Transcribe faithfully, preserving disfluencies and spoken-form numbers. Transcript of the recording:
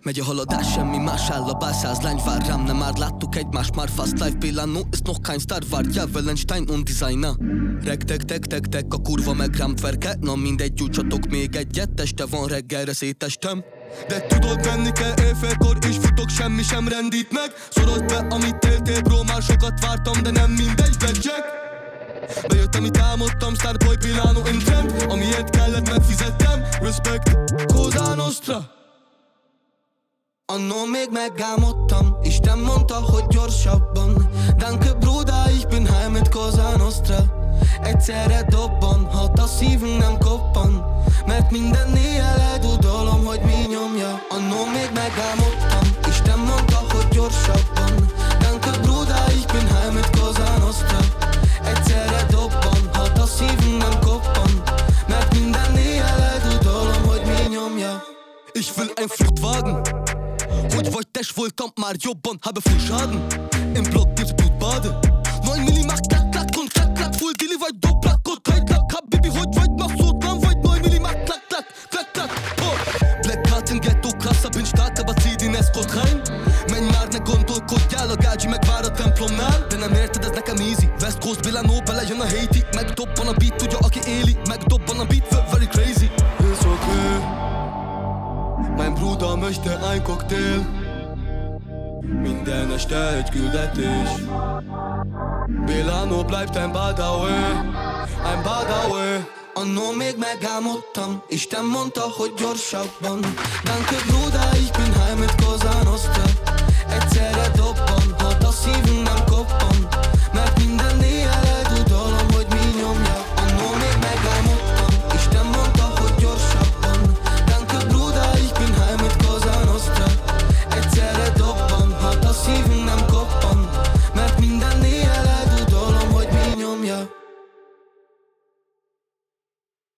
Megy a haladás, semmi más áll a bál, száz lány vár rám, nem már láttuk egymást, már fast life Pillanó, ist noch kein Star, war ja Wellenstein und Designer. Reg, tek, tek, tek, tek, a kurva meg rám tverke, na mindegy, gyújtsatok még egyet, este van, reggelre szétestem. De tudod, menni kell éjfélkor is futok, semmi sem rendít meg. Szorold be, amit éltél, bro, már sokat vártam, de nem mindegy, Blackjack. Bejöttem, itt álmodtam, Starboy, Pillanó, in trend. Amiért kellett, megfizettem, respect, Cosa Nostra. Annó még megálmodtam, Isten mondta, hogy gyorsabban. Danke Bruder, ich bin heim mit Cosa Nostra. Egyszerre dobbanhat, a szívünk nem koppan, mert minden éjjel eldudolom, hogy mi nyomja. Annó még megálmodtam, Isten mondta, hogy gyorsabban. Danke Bruder, ich bin heim mit Cosa Nostra. Egyszerre dobbanhat, a szívünk nem koppan, mert minden éjjel eldudolom, hogy mi nyomja. Ich will ein Fluchtwagen. Hogy vagy test voltam már jobban, habe viel Schaden. Im Block gibt's Blutbade. neun Millimeter klack, klack und klack, klack. Full Dilly vagy doblak, ott hajtlak. Hab Bibi, hogy vagy machszódban vagy neun Millimeter klack, klack, klack, klack. Oh. Black Card in Ghetto, krasser, bin stark, aber zieh die Nescot rein. Menj már, ne gondolkodjál, a gágyi megvár a templomnál. De nem érted, ez nekem easy. West Coast, Pillanó, belejön a Haiti. Megdobban a beat, tudja aki éli. Megdobban a beat, very crazy. It's okay. Mein Bruder möchte ein Cocktail. Minden este egy küldetés. Pillanó bleibt ein Badawi, ein Badawi. Annó még megálmodtam, Isten mondta, hogy gyorsabban. Danke Bruder, ich bin heim mit Cosa Nostra. Egyszerre dobbanhat, a szívünk